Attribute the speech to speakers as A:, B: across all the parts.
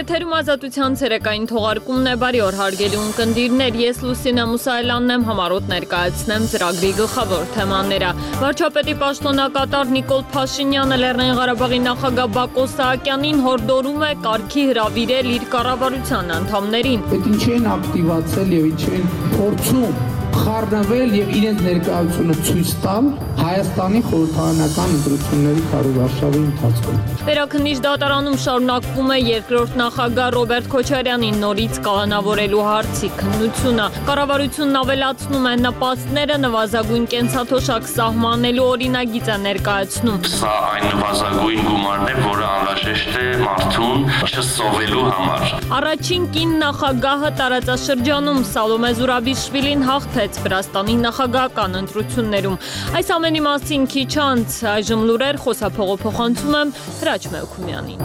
A: Եթերում ազատության ցերեկային թողարկումն է, բարի օր հարգելի ունկնդիրներ, ես Լուսինե Մուսայելյանն եմ, համառոտ ներկայացնեմ ծրագրի գլխավոր թեմաները։ Վարչապետի պաշտոնակատար Նիկոլ Փաշինյանը Լեռնային Ղարաբաղի նախագահ Բակո Սահակյանին հորդորում է կարգի հրավիրել իր կառավարության անդամներին։
B: Այդ ինչ են ակտիվացել եւ ինչ են փորձում խառնվել եւ իրենց ներկայությունը ցույց տալ Հայաստանի խորհրդարանական ընտրությունների քարոզարշավի ընթացքում։
A: Վերաքննիչ դատարանում շարունակվում է երկրորդ նախագահ Ռոբերտ Քոչարյանի նորից կալանավորելու հարցի քննությունը։ Կառավարությունն ավելացնում է նպաստները նվազագույն կենսաթոշակ սահմանելու օրինագիծ է ներկայացնում։
C: Սա այն նվազագույն գումարն է, որը անհրաժեշտ է մարդուն չսովելու համար։
A: Առաջին կին նախագահը տարածաշրջանում Սալոմե Զուրաբիշվիլին հաղթեց Վրաստանի նախագահական ընտրություններում։ Այս ամենի մասին քիչ անց այժմ լուրեր խոսափողը փոխանցում եմ Հրաչ Մեհքումյանին։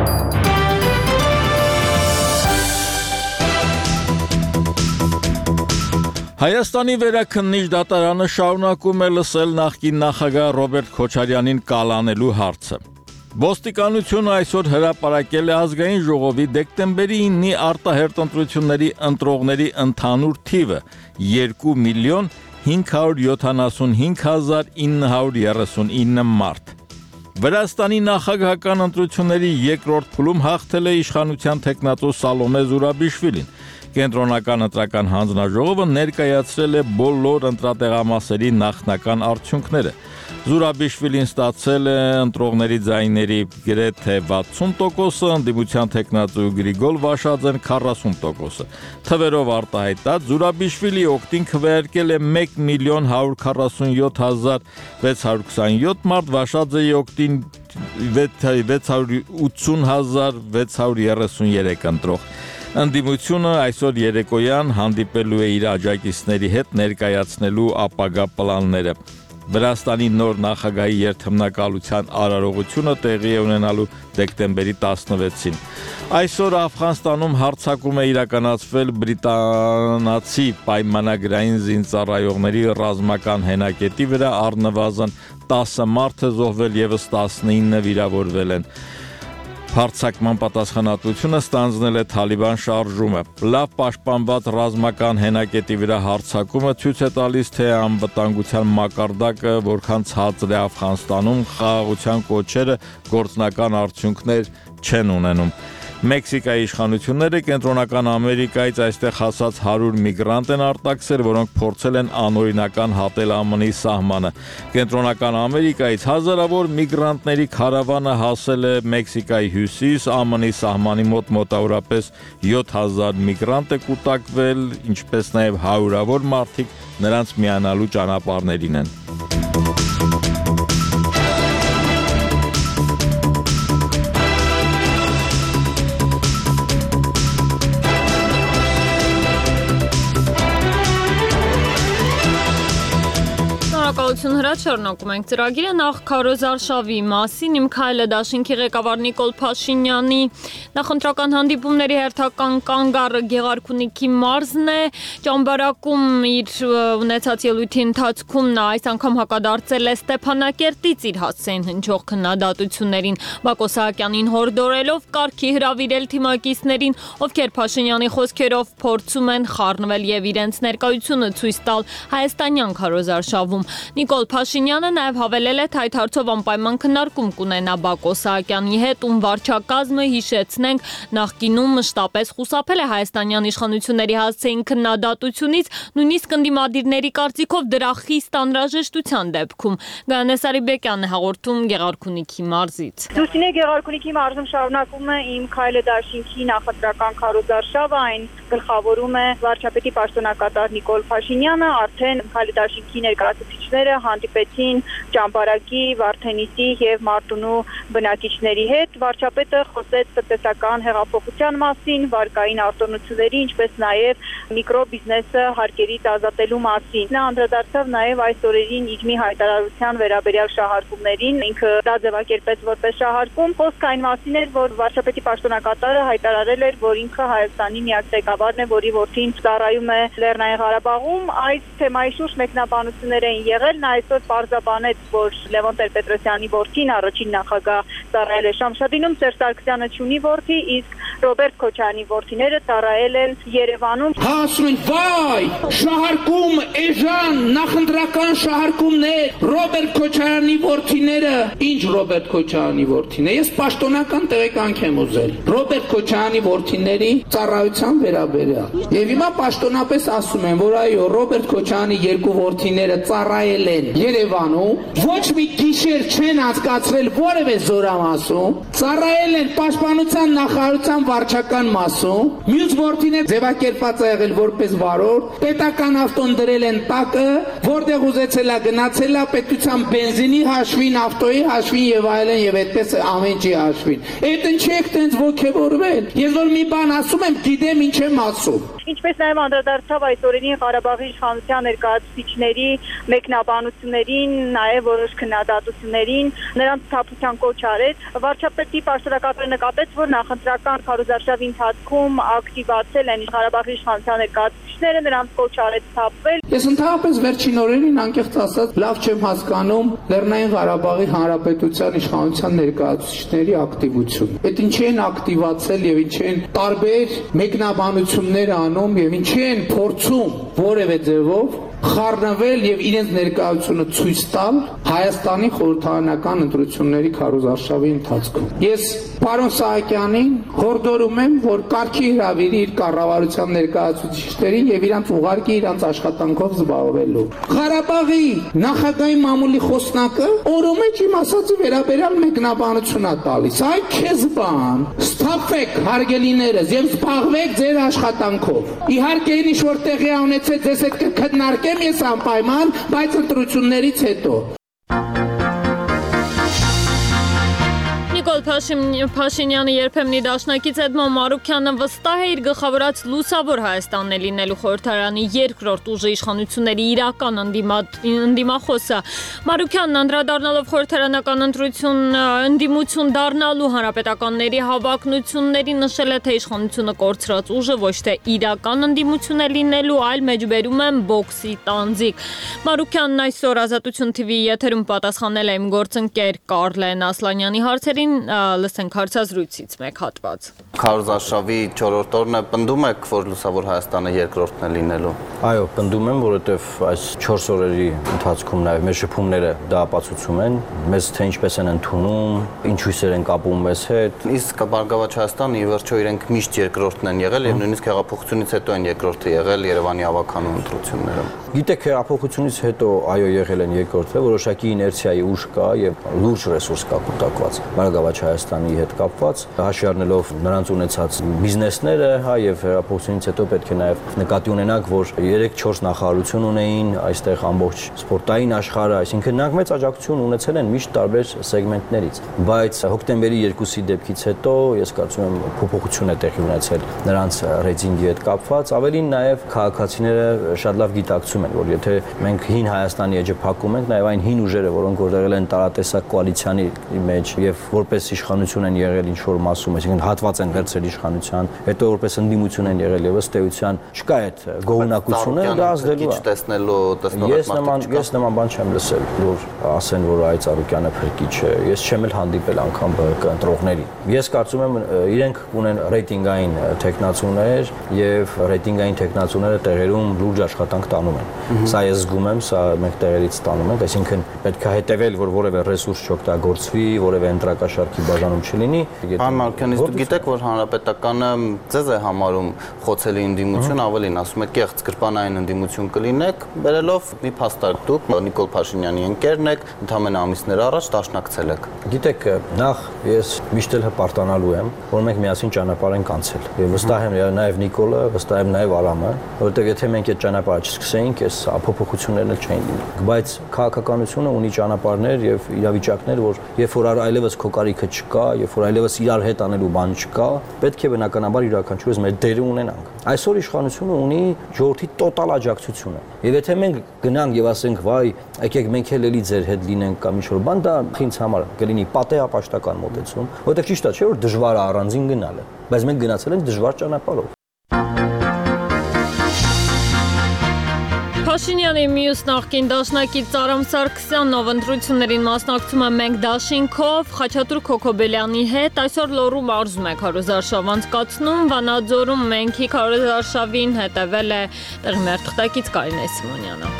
D: Հայաստանի վերաքննիչ դատարանը շարունակում է լսել նախկին նախագահ Ռոբերտ Քոչարյանին կալանելու հարցը։ Ոստիկանությունը այսօր հրապարակել է ազգային ժողովի դեկտեմբերի 9-ի արտահերթ ընտրությունների ընտրողների ընդհանուր թիվը 2,575,939 մարդ։ Վրաստանի նախագահական ընտրությունների երկրորդ փուլում հաղթել է իշխանության թեկնածու Սալոմե Զուրաբիշվիլին։ Կենտրոնական ընտրական հանձնաժողովը ներկայացրել է բոլոր ընտրատեղամասերի նախնական արդյունքները։ Զուրաբիշվիլին ստացել է ընտրողների ձայների գրեթե 60%, ընդդիմության թեկնածու Գրիգոր Վաշաձեն 40%։ Թվերով արտահայտած Զուրաբիշվիլի օգտին քվեարկել է 1,447,627 մարդ, Վաշաձեի օգտին 680,633 ընտրող։ Ընդդիմությունը այսօր երեկոյան հանդիպելու է իր աջակիցների հետ ներկայացնելու ապագա պլանները։ Վրաստանի նոր նախագահի երթմնակալության արարողությունը տեղի է ունենալու դեկտեմբերի 16-ին։ Այսօր Աֆղանստանում հարձակում է իրականացվել բրիտանացի պայմանագրային զինծառայողների ռազմական հենակետի վրա, առնվազն 10 մարդ է զոհվել, ևս 19 վիրավորվել են։ Հարձակման պատասխանատվությունը ստանձնել է Թալիբան շարժումը։ Լավ պաշտպանված ռազմական հենակետի վրա հարձակումը ցույց է տալիս, թե անվտանգության մակարդակը որքան ցածր է Աֆղանստանում, խաղաղության կոչերը գործնական արդյունքներ չեն ունենում։ Մեքսիկայի իշխանությունները Կենտրոնական Ամերիկայից այստեղ հասած 100 միգրանտ են արտաքսել, որոնք փորձել են անօրինական հատել ԱՄՆ-ի սահմանը։ Կենտրոնական Ամերիկայից հազարավոր միգրանտների քարավանը հասել է Մեքսիկայի հյուսիս, ԱՄՆ-ի սահմանի մոտ մոտավորապես 7000 միգրանտ է կուտակվել, ինչպես նաև հարյուրավոր մարդիկ նրանց միանալու ճանապարհներին են։
A: Շնորհակալություն Հրաչ, շարունակում ենք ծրագիրը։ Նախ քարոզարշավի մասին իմ քայլը դաշինքի ղեկավար Նիկոլ Փաշինյանի նախընտրական հանդիպումների հերթական կանգառը Գեղարքունիքի մարզն է։ Ճամբարակում իր ունեցած ելույթի ընթացքում նա այս անգամ հակադարձել է Ստեփանակերտից իր հասցեին հնչող քննադատություններին, Բակո Սահակյանին հորդորելով կարգի հրավիրել թիմակիցներին, ովքեր Փաշինյանի խոսքերով փորձում են խառնվել եւ իրենց ներկայությունը ցույց տալ հայաստանյան քարոզարշավում։ Նիկոլ Փաշինյանը նաև հավելել է, թե այդ հարցով անպայման քննարկում կունենա Բակո Սահակյանի հետ, ում վարչակազմը, հիշեցնենք, նախկինում մշտապես խուսափել է հայաստանյան իշխանությունների հասցեին քննադատությունից, նույնիսկ ընդդիմադիրների կարծիքով դրա խիստ անհրաժեշտության դեպքում։ Գայանե Սարիբեկյանն է հաղորդում Գեղարքունիքի մարզից։
E: Լուսինե, Գեղարքունիքի մարզում շարունակվում է իմ քայլը դաշինքի նախընտրական քարոզարշավը, այն գլխավորում է վարչապետի պաշտոնակատար Նիկոլ Փաշինյանը, արդեն քայլը դաշինքի ներկայացուցիչները հանդիպեցին Ճամբարակի, Վարդենիսի եւ Մարտունու բնակիչների հետ։ Վարչապետը խոսեց տնտեսական հեղափոխության մասին, վարկային արտոնությունների, ինչպես նաեւ միկրոբիզնեսը հարկերից ազատելու մասին։ Նա անդրադարձավ նաեւ այս օրերին իջմի հայտարարության վերաբերյալ շահարկումներին, ինքը դա ձևակերպեց որպես շահարկում։ Խոսքը այն մասին էր, որ վարչապետի պաշտոնակատարը հայտարարել էր, որ ինքը Հայաստանի միակ ղեկավարն է, որի որդին ծառայում է Լեռնային Ղարաբաղում։ Այս թեմայի շուրջ մեկնաբանություններ էին եղել, այսօր պարզաբանեց, որ Լևոն Տեր-Պետրոսյանի որդին առաջին նախագահ ծառայել է Շամշադինում, Սերժ Սարգսյանը չունի որդի, իսկ Ռոբերտ Քոչարյանի որդիները ծառայել են Երևանում։
B: Ասում են, վայ, շահարկում, էժան, նախընտրական շահարկումներ, Ռոբերտ Քոչարյանի որդիները, ինչ Ռոբերտ Քոչարյանի որդին է, ես պաշտոնական տեղեկանք եմ ուզել, Ռոբերտ Քոչարյանի որդիների ծառայության վերաբերյալ։ Եվ հիմա պաշտոնապես ասում են, որ այո, Ռոբերտ Քոչարյանի երկու որդիները ծառայել են Երևանում, ոչ մի գիշեր չեն անցկացրել որևէ զորամասում, ծառայել են Պաշտպանության նախարարության վարչական մասում, մյուս որդիները ձևակերպված է եղել որպես վարորդ, պետական ավտոն դրել են տակը, որտեղ ուզեցել է գնացել է պետության բենզինի հաշվին, ավտոյի հաշվին եւ այլն եւ այդպես ամեն ինչի հաշվին։ Այդ ինչ եք տենց ոգևորվել։ Ես որ մի բան ասում եմ, գիտեմ ինչ եմ ասում։
E: Ինչպես նաև անդրադարձավ այս օրերին Ղարաբաղի իշխանության ներկայացուցիչների մեկնաբանություններին, նաև որոշ քննադատություններին, նրանց թափության կոչ արեց։ Վարչապետի պաշտոնակատարը նկատեց, որ նախընտրական քարոզարշավի ընթացքում ակտիվացել են Ղարաբաղի իշխանության ներկայացուցիչները, նրանց կոչ արեց թափվել։
B: Ես ընդհանրապես վերջին օրերին անկեղծ ասած լավ չեմ հասկանում Լեռնային Ղարաբաղի Հանրապետության իշխանության ներկայացուցիչների ակտիվություն։ Այդ ինչի են ակտիվացել եւ ինչի են տարբեր մեկնաբանություններ անում եւ ինչի են փորձում որևէ ձևով խառնվել եւ իրենց ներկայությունը ցույց տալ Հայաստանի խորհրդարանական ընտրությունների քարոզարշավի ընթացքում։ Ես պարոն Սահակյանին հորդորում եմ, որ կարգի հրավիրի իր կառավարության ներկայացուցիչներին եւ իրանց ուղարկի իրանց աշխատանքով զբաղվելու։ Ղարաբաղի նախագահի մամուլի խոսնակը օրոմե իմ ասածի վերաբերյալ մեկնաբանություն է տալիս։ Այ քեզ բան, ստափեք հարգելիներս եւ զբաղվեք ձեր աշխատանքով։ Իհարկե ինչ որ տեղի ունեցել ձեզ հետ կքննարկեմ ես անպայման, բայց ընտրություններից հետո։
A: Նիկոլ Փաշինյանի երբեմնի դաշնակից Էդմոն Մարուքյանը վստահ է իր գլխավորած լուսավոր Հայաստանն է լինելու խորհրդարանի երկրորդ ուժի իշխանությունների իրական ընդդիմախոսը։ Մարուքյանն անդրադառնալով խորհրդարանական ընդդիմություն դառնալու հանրապետականների հավակնությունների նշել է, թե իշխանությունը կորցրած ուժը ոչ թե իրական ընդդիմություն է լինելու, այլ մեջբերում են բոքսի տանձիկ։ Մարուքյանն այսօր Ազատություն TV եթերում պատասխանել է իմ գործընկեր Կարլեն Ասլանյանի հարցերին, լսենք հարցազրույցից մեկ հատված։
F: Քարոզարշավի 4-րդ օրն է, պնդում եք, որ լուսավոր Հայաստանը երկրորդն է լինելու։ Այո, պնդում եմ, որովհետև այս 4 օրերի ընթացքում նաև մեր շփումները դա ապացուցում են, մեզ թե ինչպես են ընդունում, ինչ հույսեր են կապում մեզ հետ։ Իսկ Բարգավաճ Հայաստանը ի վերջո իրենք միշտ երկրորդն են եղել եւ նույնիսկ հեղափոխությունից հետո են երկրորդը եղել Երևանի ավականու ընտրություններում։ Գիտեք, հեղափոխությունից հետո այո եղել են երկրորդը, որոշակի իներցիայի ուժ կա եւ լուրջ ռեսուրս կա կուտակված Բարգավաճ Հայաստանի հետ կապված, հաշվի առնելով նրանց ունեցած բիզնեսները, հա, եւ հեղափոխությունից հետո պետք է նաեւ նկատի ունենանք, որ 3-4 նախարարություն ունեին այստեղ ամբողջ սպորտային աշխարհը, այսինքն նրանք մեծ աջակցություն ունեցել են միշտ տարբեր սեգմենտներից, բայց հոկտեմբերի 2-ի դեպքից հետո ես կարծում եմ փոփոխություն է տեղի ունեցել նրանց ռեյտինգի հետ կապված, ավելին նաեւ քաղաքացիները շատ լավ գիտակցում են, որ եթե մենք հին Հայաստանի էջը փակում ենք, նաեւ այն հին ուժերը, որոնք որ եղել են տարատեսակ կոալիցիանի մեջ եւ որպես իշխանություն են եղել ինչ որ մասում, այսինքն հատված են վերցրել իշխանության, հետո որպես ընդդիմություն են եղել եւ ըստ էության չկա այդ գողունակությունը, դա ազդելու է։ Ես նման բան չեմ լսել, որ ասեն, որ այ Ծառուկյանը փրկիչ է։ Ես չեմ էլ հանդիպել անգամ ԲՀԿ ընտրողների։ Ես կարծում եմ իրենք ունեն ռեյտինգային տեխնացուներ եւ ռեյտինգային տեխնացուները տեղերում լուրջ աշխատանք տանում են։ Սա ես զգում եմ, սա մենք տեղերից ստանում ենք, այսինքն պետք է հետեւել, որ որևէ ռեսուրս չօգտագործվի, որևէ ընտրակաշարքի բաժանում չլինի։ Պարոն Մարուքյան, դուք գիտեք, որ հանրապետականը ձեզ է համարում խոցելի ընդդիմություն, ավելին ասում է կեղծ կրպանային ընդդիմություն կլինեք, բերելով մի փաստարկ դուք Նիկոլ Փաշինյանի ընկերն եք, ընդամենը ամիսներ առաջ դաշնակցել եք։ Գիտեք, նախ ես միշտ էլ հպարտանալու եմ, որ մենք միասին ճանապարհ ենք անցել։ Եվ վստահ եմ նաև Նիկոլը, վստահ եմ նաև Արամը, որովհետև եթե մենք այդ ճանապարհը չսկսեինք, այս փոփոխություններն էլ չէին լինի։ Բայց քաղաքականությունը ունի ճանապարհներ եւ իրավիճակներ, որ երբ որ այլևս քո կարիքը չկա, երբ որ այլևս իրար հետ անելու բան չկա, պետք է բնականաբար յուրաքանչյուրս մեր դերը ունենանք։ Այսօր իշխանությունը ունի ժողովրդի տոտալ աջակցությունը։ Եվ եթե մենք գնանք եւ ասենք, վայ, եկեք մենք էլ էլի ձեր հետ լինենք կամ ինչ-որ բան, դա ինձ համար կլինի պատեհապաշտական մոտեցում, որովհետեւ ճիշտ է, չէ՞ որ դժվար է առանձին գնալը, բայց մենք գնացել ենք դժվար ճանապարհով։
A: Փաշինյանի մյուս նախկին դաշնակից Արամ Սարգսյանն ով ընտրություններին մասնակցում է Մենք դաշինքով Խաչատուր Քոքոբելյանի հետ այսօր Լոռու մարզում է քարոզարշավ անցկացնում Վանաձորում Մենքի քարոզարշավին հետևել է տեղի մեր թղթակից Կարինե Սիմոնյանը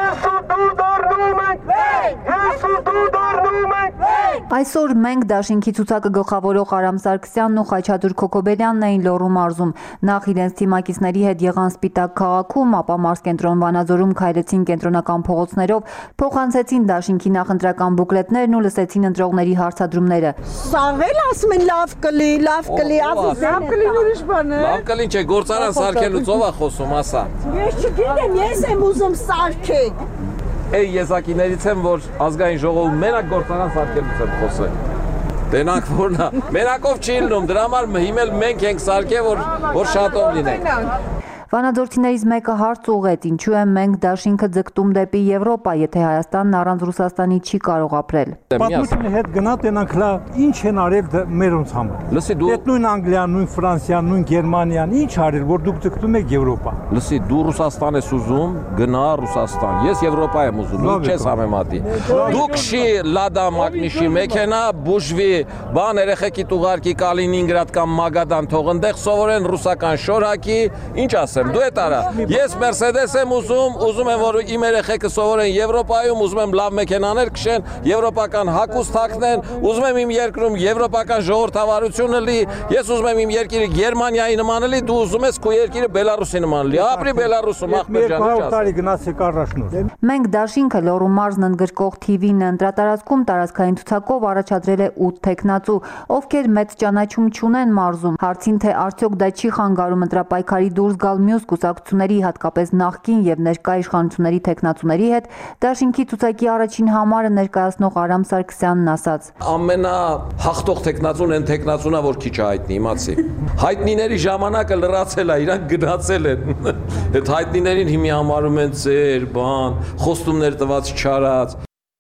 G: Այսօր Մենք դաշինքի ցուցակը գլխավորող Արամ Սարգսյանն ու Խաչատուր Քոքոբելյանն էին Լոռու մարզում նախ իրենց թիմակիցների հետ եղան Սպիտակ քաղաքում ապա մարզկենտրոն Վանաձորում քայլեցին կենտրոնական փողոցներով փոխանցեցին դաշինքի նախընտրական բուկլետներն ու լսեցին ընտրողների հարցադրումները
H: Սաղել ասում են լավ կլի լավ կլի ուրիշ բան է
I: լավ կլի չէ գործարան սարքելուց ով է խոսում ասա
H: Ես չգիտեմ ես եմ ուզում սարքել
I: Էй եզակիներից եմ որ ազգային ժողովում մենակ գործարան սարքելուց եմ խոսել Տենանք որնա մենակով չի լինում դրա համար հիմել մենք ենք սարքել որ շատով լինենք
G: Վանաձորցիներից մեկը հարց ուղղեց, ինչու է Մենք դաշինքը ձգտում դեպի Եվրոպա, եթե Հայաստանն առանց Ռուսաստանի չի կարող ապրել։
J: Պատմությունը հետ գնա տենանք լա ինչ են արել մերոնց համար։
I: Լսի դու
J: Այդ նույն Անգլիան, նույն Ֆրանսիան, նույն Գերմանիան ինչ արել, որ դուք ձգտում եք Եվրոպա։
I: Լսի դու Ռուսաստան ես ուզում, գնա Ռուսաստան։ Ես Եվրոպա եմ ուզում, ինչ ես համեմատի։ Դուք շի Լադա Մագնիշի մեքենա, բուժվի, բան երեխեքի տուղարկի Կալինինգրադ կամ Մագադան թող ընդեղ սովորեն ռուսական շորհակի, ինչ ասեմ Դու եք արա, ես Mercedes եմ ուզում եմ, որ իմ երեխեքը սովորեն Եվրոպայում, ուզում եմ լավ մեքենաներ քշեն, եվրոպական հագուստ հագնեն, ուզում եմ իմ երկրում եվրոպական ժողովրդավարությունը լի, ես ուզում եմ իմ երկիրը Գերմանիայի նման լի, դու ուզում ես քո երկիրը Բելարուսի նման լի, ապրի Բելարուսում, ախպերջան, ինչ ասեմ։
J: Գնացեք առաջնորդ։
G: Մենք դաշինքը Լոռու մարզն ընդգրկող TV-ն ընտրատարածքում տարածքային ցուցակով առաջադրել է 8 տեխնացու, ովքեր մեծ ճանաչում չունեն մարզում։ Հարցին թե արդյոք դա չի խանգարում ընտրապայքարի դուրս գալ մյուս կուսակցությունների հատկապես նախկին եւ ներկա իշխանությունների տեխնացուների հետ դաշինքի ցուցակի առաջին համարը ներկայացնող Արամ Սարգսյանն ասաց.
I: Ամենահաղթող տեխնացուն են տեխնացունա որ քիչ հայտնի, իմացի։ Հայտնիների ժամանակը լրացել է, իրանք գնացել են։ Այդ հայտնիներին հիմի համարում են ծեր, բան, խոստումներ տված չարած։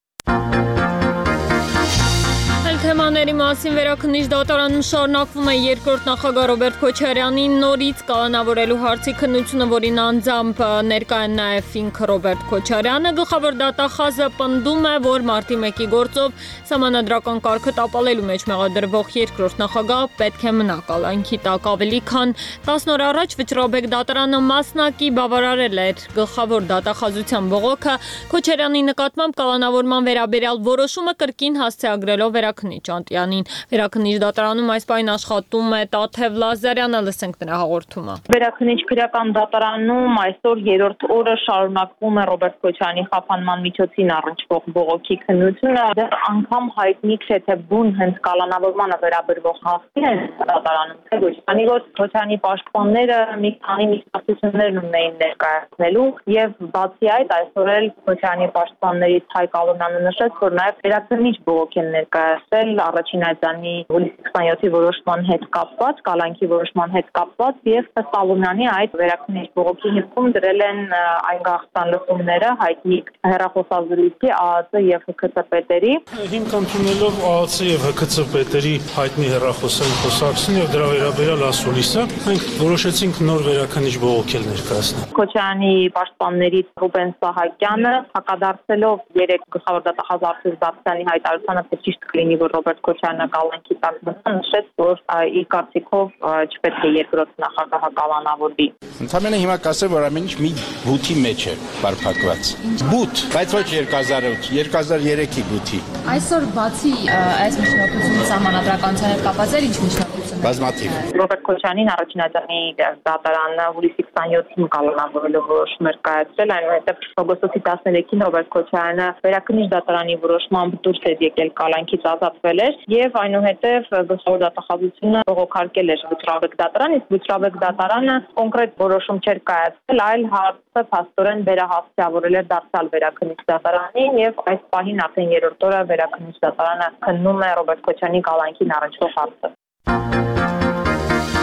A: Թեմաների մասին վերաքննիչ դատարանում շարունակվում է երկրորդ նախագահ Ռոբերտ Քոչարյանին նորից կալանավորելու հարցի քննությունը, որին անձամբ ներկա է նաև ինքը Ռոբերտ Քոչարյանը։ Գլխավոր դատախազը պնդում է, որ մարտի 1-ի գործով սահմանադրական կարգը տապալելու մեջ մեղադրվող երկրորդ նախագահ պետք է մնա կալանքի տակ ավելի քան 10 օր առաջ Վճռաբեկ դատարանը մասնակի բավարարել էր գլխավոր դատախազության բողոքը Քոչարյանի նկատմամբ կալանավորման վերաբերյալ որոշումը կրկին հասցեագրելով վերաքննիչ Անտյանին Վերաքննիչ դատարանում այս պահին աշխատում է Տաթև Լազարյանը, լսենք նրա հաղորդումը։
E: Վերաքննիչ քրեական դատարանում այսօր երրորդ օրը շարունակվում է Ռոբերտ Քոչարյանի խափանման միջոցին առնչվող բողոքի քննությունը։ Դեռ անգամ հայտնի չէ թե բուն հենց կալանավորմանը վերաբերվող հաղթի են դատարանում, թե ոչ։ Քանի որ Քոչարյանի պաշտպանները մի քանի միտքասություններ ունեին ներկայացնելու եւ բացի այդ այսօր էլ Քոչարյանի պաշտպաններից Հայկ Ալոնյանը նշեց, որ նաեւ վերաքննիչ բողոք են ներկայացրել առաջին այցանի հուլիսի 27-ի որոշման հետ կապված, կալանքի որոշման հետ կապված եւ ըստ Ալոնյանի այդ վերաքննիչ բողոքի հիմքում դրել են այն գաղթան լսումները հայտնի հեռախոսազրույցի ԱԱԾ եւ ՀՔՑ պետերի։
K: Հիմք ընդունելով ԱԱՑ եւ ՀՔՑ պետերի հայտնի հեռախոսային խոսակցություն եւ դրա վերաբերյալ ասուլիսը, մենք որոշեցինք նոր վերաքննիչ բողոքել ներկայացնել։
E: Քոչարյանի պաշտպաններից Ռուբեն Սահակյանը հակադարձելով 3 գլխավոր դատախազ Արտուր Դավթյանի հայտարարությանը, թե ճիշտ կլինի, որ Ռոբերտ Քոչարյանը կալանքի տակ մնա, նշեց, որ իր կարծիքով չպետք է երկրորդ նախագահը կալանավորվի։
L: Ընդհանրապես հիմա կասեմ, որ ամեն ինչ մի բութի մեջ է բարփակված։ Բութ, բայց ոչ 2008, 2003-ի բութի։
M: Այսօր բացի այս միջնորդությունից սահմանադրականության հետ կապված ինչ միջնորդություն է։
L: Բազմաթիվ։
E: Ռոբերտ Քոչարյանին առաջին այցանի դատարանը հուլիսի 27-ին կալանավորելու որոշում էր կայացրել, այնուհետև օգոստոսի 13-ին Ռոբերտ Քոչարյանը վերաքննիչ դատարանի որոշմամբ դուրս էր եկել կալանքից ազատվել էր եւ այնուհետև գլխավոր դատախազությունը բողոքարկել էր Վճռաբեկ դատարան, իսկ Վճռաբեկ դատարանը կոնկրետ որոշում չէր կայացրել, այլ հարցը փաստորեն վերահասցավորել էր դարձյալ վերաքննիչ դատարանին եւ այս պահին արդեն երրորդ օրը վերաքննիչ դատարանը քննում է Ռոբերտ Քոչարյանի կալանքին առնչվող հարցը։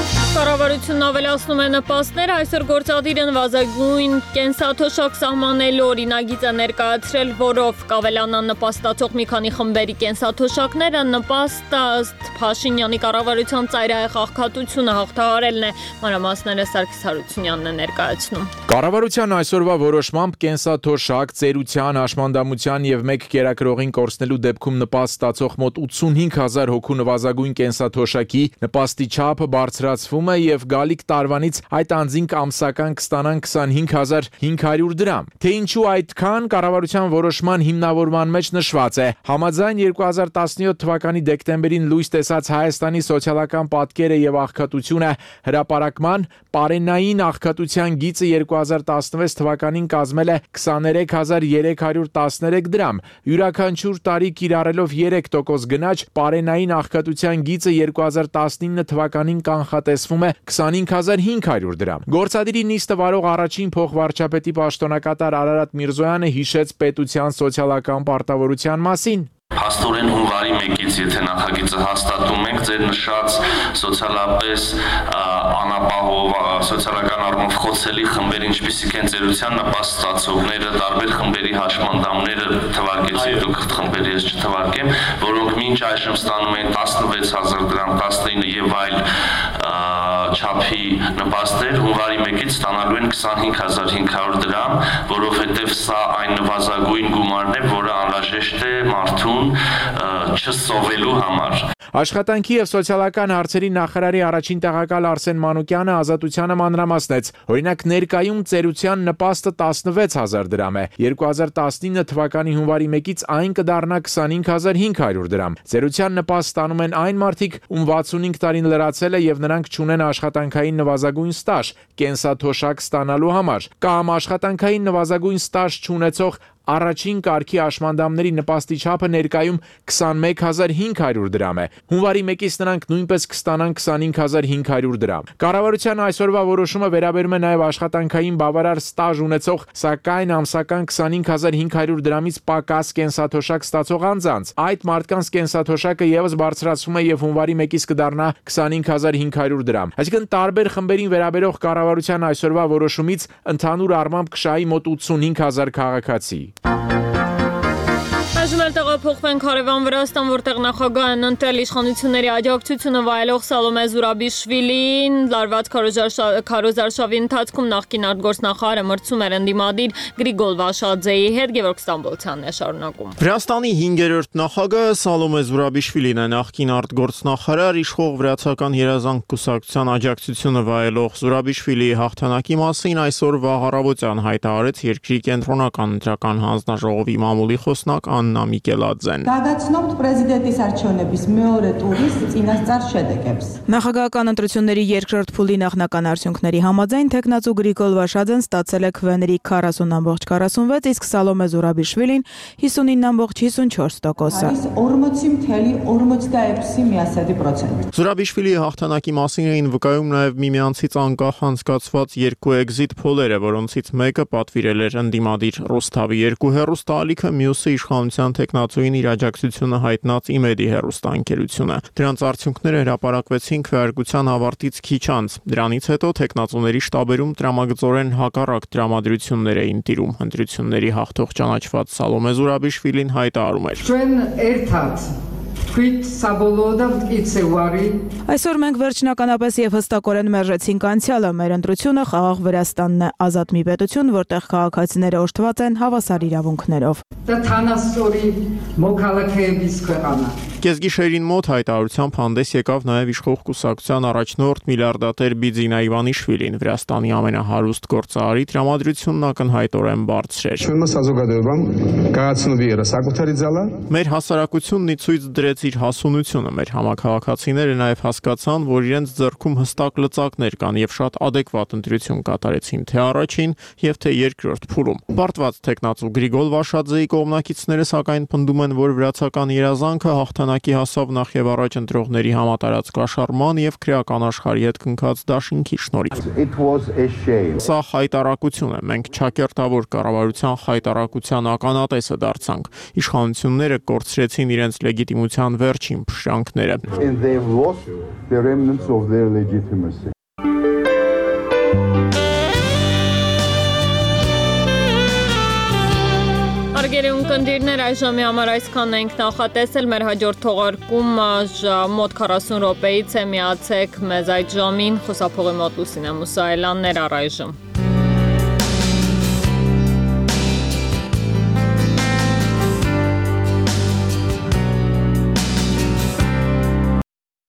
A: Կառավարությունն ավելացնում է նպաստները, այսօր գործադիր են վազագույն կենսաթոշակ սահմանելու օրինագիծը ներկայացրել, որով կավելանան նպաստացող մի քանի խմբերի կենսաթոշակները, նպաստը ըստ Փաշինյանի կառավարության ծայրահեղ աղքատությունը հաղթահարելն է, մանրամասները Սարգիս Հարությունյանն է ներկայացնում։
N: Կառավարության այսօրվա որոշմամբ կենսաթոշակ, ծերության, հաշմանդամության եւ մեկ կերակրողին կորցնելու դեպքում նպաստ ստացող մոտ 85,000 հոգու նվազագույն կենսաթոշակի նպաստի չափը բարձրացվում է եւ գալիք տարվանից այդ անձինք ամսական կստանան 25,500 դրամ։ Թե ինչու այդքան, կառավարության որոշման հիմնավորման մեջ նշված է։ Համաձայն 2017 թվականի դեկտեմբերին լույս տեսած Հայաստանի սոցիալական պատկերը եւ աղքատությունը հրապարակման պարենային աղքատության գիծը 2016 թվականին կազմել է 23313 դրամ։ Յուրաքանչյուր տարի կիրառելով 3% գնաճ պարենային աղքատության գիծը 2019 թվականին կանխատեսվում է 25500 դրամ։ Գործադիրի նիստը վարող առաջին փոխվարչապետի պաշտոնակատար Արարատ Միրզոյանը հիշեց պետության սոցիալական պարտավորության մասին։
C: Փաստորեն հունվարի 1-ից, եթե նախագիծը հաստատում ենք, ձեր նշած սոցիալապես անապահով, սոցիալական առումով խոցելի խմբեր, ինչպիսիք են ծերության նպաստ ստացողները, տարբեր խմբերի հաշմանդամները թվարկեցի, դուք խմբերի ես չթվարկեմ, որոնք մինչ այժմ ստանում են 16000 դրամ, 19 եւ այլ չափի նպաստեր, հունվարի 1-ից ստանալու են 25500 դրամ, որովհետև սա այն նվազագույն գումարն է, որը անհրաժեշտ է մարդուն չսովելու համար։
N: Աշխատանքի եւ սոցիալական հարցերի նախարարի առաջին տեղակալ Արսեն Մանուկյանը Ազատությանը մանրամասնեց, օրինակ ներկայում ծերության նպաստը 16000 դրամ է, 2019 թվականի հունվարի 1-ից այն կդառնա 25500 դրամ։ Ծերության նպաստ ստանում են այն մարդիկ, ում 65 տարին լրացել է եւ նրանք չունեն աշխատանքային նվազագույն ստաժ կենսաթոշակ ստանալու համար, կամ աշխատանքային նվազագույն ստաժ չունեցող առաջին կարգի հաշմանդամների նպաստի չափը ներկայում 21500 դրամ է։ Հունվարի 1-ից նրանք նույնպես կստանան 25500 դրամ։ Կառավարության այսօրվա որոշումը վերաբերում է նաև աշխատանքային բավարար ստաժ ունեցող, սակայն ամսական 25500 դրամից պակաս կենսաթոշակ ստացող անձանց։ Այդ մարդկանց կենսաթոշակը եւս բարձրացվում է եւ հունվարի 1-ից կդառնա 25500 դրամ։ Այսինքն տարբեր խմբերին վերաբերող կառավարության այսօրվա որոշումից ընդհանուր առմամբ կշահի մոտ 85000 քաղաքացի։
A: Այժմ էլ տեղափոխվենք հարևան Վրաստան, որտեղ նախագահն ընտրել իշխանությունների աջակցությունը վայելող Սալոմե Զուրաբիշվիլին, լարված քարոզարշավի ընթացքում նախկին արտգործնախարարը մրցում էր ընդդիմադիր Գրիգոլ Վաշաձեի հետ, Գևորգ Ստամբոլցյանն է շարունակում։
O: Վրաստանի 5-րդ նախագահը Սալոմե Զուրաբիշվիլին է, նախկին արտգործնախարար, իշխող վրացական երազանք կուսակցության աջակցությունը վայելող Զուրաբիշվիլիի հաղթանակի մասին այսօր վաղ հայտարարեց երկրի կենտրոնական ընտրական հանձնաժողովի մամուլի խոսնակ Աննա Միկելաձեն։
P: Նախագահական ընտրությունների երկրորդ փուլի նախնական արդյունքների համաձայն թեկնածու Գրիգոլ Վաշաձեն ստացել է քվեների 40.46, իսկ Սալոմե Զուրաբիշվիլին 59.54%։
O: Զուրաբիշվիլիի հաղթանակի մասին էին վկայում նաև միմյանցից անկախ անցկացված երկու էքզիտ փոլերը, որոնցից մեկը պատվիրել էր ընդդիմադիր Ռոստավի երկու հեռուստաալիքը, մյուսը իշխանության թեկնածուին իր աջակցությունը հայտնած Իմեդի հեռուստաընկերությունը։ Դրանց արդյունքները հրապարակվեցին քվեարկության ավարտից քիչ անց։ Դրանից հետո թեկնածուների շտաբերում տրամագծորեն հակառակ տրամադրություններ էին տիրում։ Ընտրությունների հաղթող ճանաչված Սալոմե Զուրաբիշվիլին հայտարարում էր.
P: Այսօր մենք վերջնականապես եւ հստակորեն մերժեցինք անցյալը, մեր ընտրությունը խաղաղ Վրաստանն է, ազատ մի պետություն, որտեղ քաղաքացիները օժտված են հավասար իրավունքներով։
O: Կեսգիշերին մոտ հայտարարությամբ հանդես եկավ նաև իշխող կուսակցության առաջնորդ միլիարդատեր Բիձինա Իվանիշվիլին, Վրաստանի ամենահարուստ գործարարի տրամադրությունն ակնհայտորեն բարձր էր։ Մեր հասարակությունն ի ցույց դրեց իր հասունությունը, մեր համաքաղաքացիները նաև հասկացան, որ իրենց ձեռքում հստակ լծակներ կան եւ շատ adekvat ընտրություն կատարեցին թե առաջին եւ թե երկրորդ փուլում։ Պարտված թեկնածու Գրիգոլ Վաշաձեի կողմնակիցները սակայն պնդում են, որ վրացական երազանքը հաղթանակի հասավ նախ եւ առաջ ընտրողների համատարած կաշառման եւ քրեական աշխարհի հետ կնքած դաշինքի շնորհիվ։ Սա խայտարակություն է, մենք չակերտավոր կառավարության խայտարակության ականատեսը դարձանք։ Իշխանությունները կորցրեցին իրենց լեգիտիմության վերջին փշրանքները։
A: Հարգելի ունկնդիրներ, այժմի համար այսքանն ենք նախատեսել, մեր հաջորդ թողարկումը մոտ 40 րոպեից է, միացեք մեզ այդ ժամին, խոսափողի մոտ Լուսինե Մուսայելյաններ առայժմ։